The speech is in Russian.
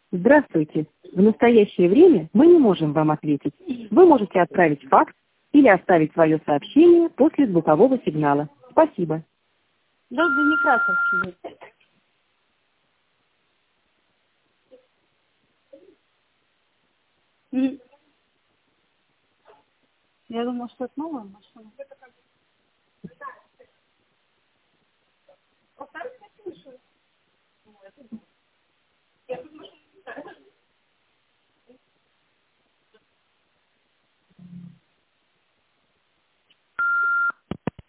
Здравствуйте. В настоящее время мы не можем вам ответить. Вы можете отправить факс или оставить свое сообщение после звукового сигнала. Спасибо. Долго Некрасовский. Я думала, что это новая машина.